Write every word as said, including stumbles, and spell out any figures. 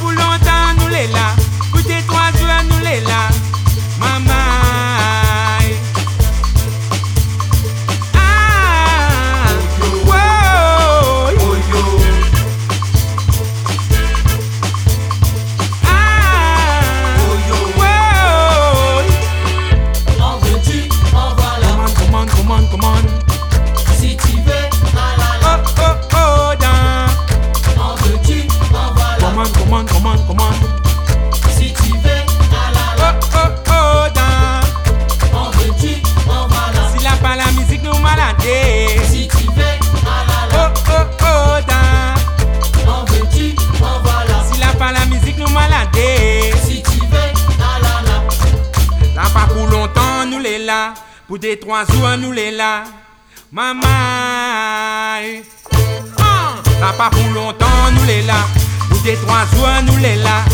pour longtemps, nous les là. Pour des trois jours, nous les là. Maman. Ah. Wow. Ah. Wow. En veux-tu, en voilà. Come on, come on, come on. Si tu veux, ah là là. Oh, oh, oh, dans. En veux-tu, en voilà. Come on, come on, come on, come on. Si tu veux, ah là là. Oh, oh, oh, dans. En veux-tu, en voilà. Si la pas la musique nous maladé. Si tu veux, ah là là. Oh, oh, oh, dans. En veux-tu, en voilà. Si la pas la musique nous maladé. Si tu veux, ah là là. La pas pour longtemps nous les là. Pour des trois jours nous les là. Maman. Ah. La pas pour longtemps nous les là. Pour des trois jours nous les là.